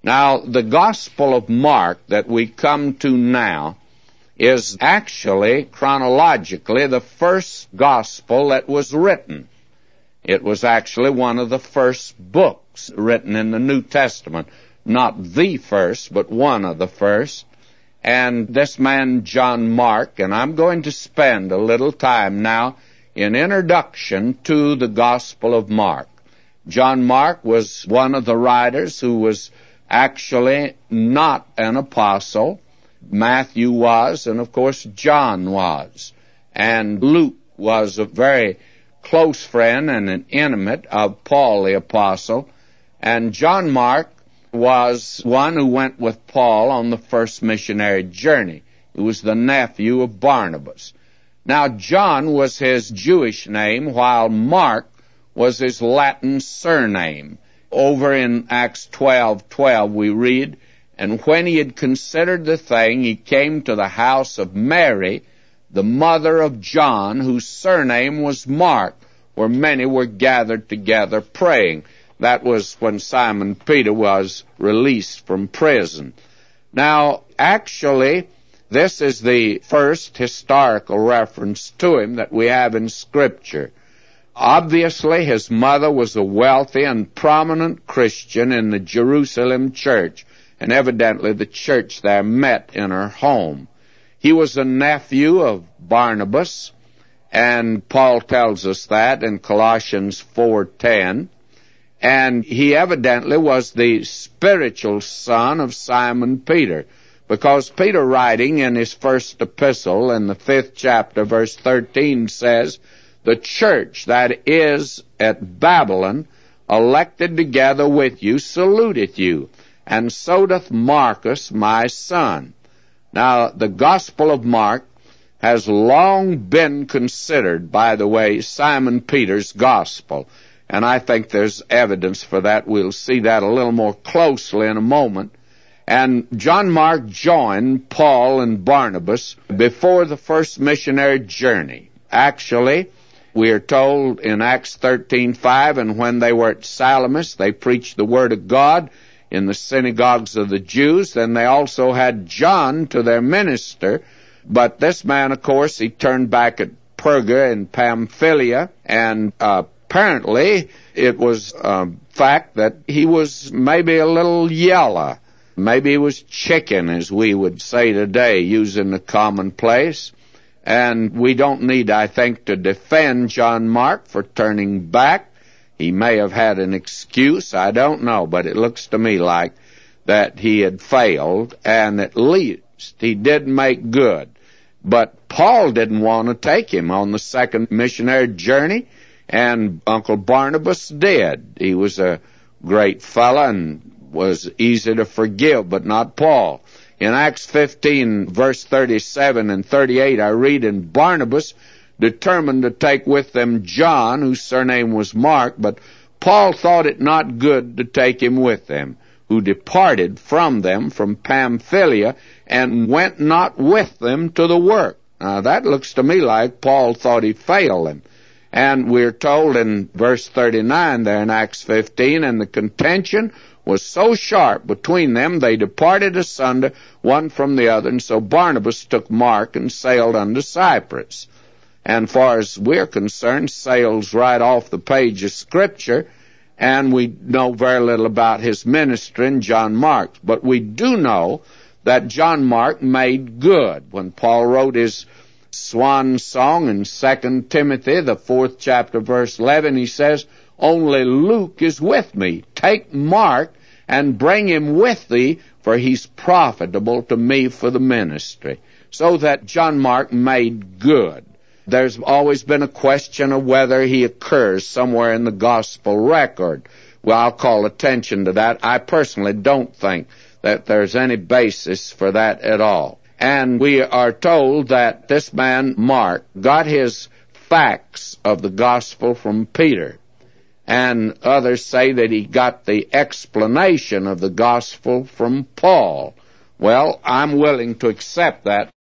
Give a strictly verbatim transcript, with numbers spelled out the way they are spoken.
Now, the Gospel of Mark that we come to now is actually, chronologically, the first gospel that was written. It was actually one of the first books written in the New Testament. Not the first, but one of the first. And this man, John Mark, and I'm going to spend a little time now in introduction to the Gospel of Mark. John Mark was one of the writers who was actually not an apostle. Matthew was, and of course John was. And Luke was a very close friend and an intimate of Paul the apostle. And John Mark was one who went with Paul on the first missionary journey. He was the nephew of Barnabas. Now, John was his Jewish name, while Mark was his Latin surname. Over in Acts twelve twelve we read, "And when he had considered the thing, he came to the house of Mary, the mother of John, whose surname was Mark, where many were gathered together praying." That was when Simon Peter was released from prison. Now, actually, this is the first historical reference to him that we have in Scripture. Obviously, his mother was a wealthy and prominent Christian in the Jerusalem church, and evidently the church there met in her home. He was a nephew of Barnabas, and Paul tells us that in Colossians four ten. And he evidently was the spiritual son of Simon Peter, because Peter, writing in his first epistle in the fifth chapter, verse thirteen, says, "The church that is at Babylon, elected together with you, saluteth you, and so doth Marcus my son." Now, the Gospel of Mark has long been considered, by the way, Simon Peter's gospel. And I think there's evidence for that. We'll see that a little more closely in a moment. And John Mark joined Paul and Barnabas before the first missionary journey. Actually, we are told in Acts thirteen five, "And when they were at Salamis, they preached the word of God in the synagogues of the Jews. Then they also had John to their minister. But this man, of course, he turned back at Perga in Pamphylia, and uh, apparently it was a fact that he was maybe a little yellow. Maybe he was chicken, as we would say today, using the commonplace. And we don't need, I think, to defend John Mark for turning back. He may have had an excuse, I don't know, but it looks to me like that he had failed, and at least he did make good. But Paul didn't want to take him on the second missionary journey, and Uncle Barnabas did. He was a great fellow and was easy to forgive, but not Paul. In Acts fifteen, verse thirty-seven and thirty-eight, I read, "And Barnabas determined to take with them John, whose surname was Mark, but Paul thought it not good to take him with them, who departed from them from Pamphylia, and went not with them to the work." Now, that looks to me like Paul thought he failed them. And we're told in verse thirty-nine there in Acts fifteen, "And the contention was so sharp between them, they departed asunder one from the other, and so Barnabas took Mark and sailed unto Cyprus." And far as we're concerned, sails right off the page of Scripture, and we know very little about his ministry in John Mark. But we do know that John Mark made good. When Paul wrote his swan song in Second Timothy, the fourth chapter, verse eleven, he says, "Only Luke is with me. Take Mark and bring him with thee, for he's profitable to me for the ministry." So that John Mark made good. There's always been a question of whether he occurs somewhere in the gospel record. Well, I'll call attention to that. I personally don't think that there's any basis for that at all. And we are told that this man, Mark, got his facts of the gospel from Peter. And others say that he got the explanation of the gospel from Paul. Well, I'm willing to accept that.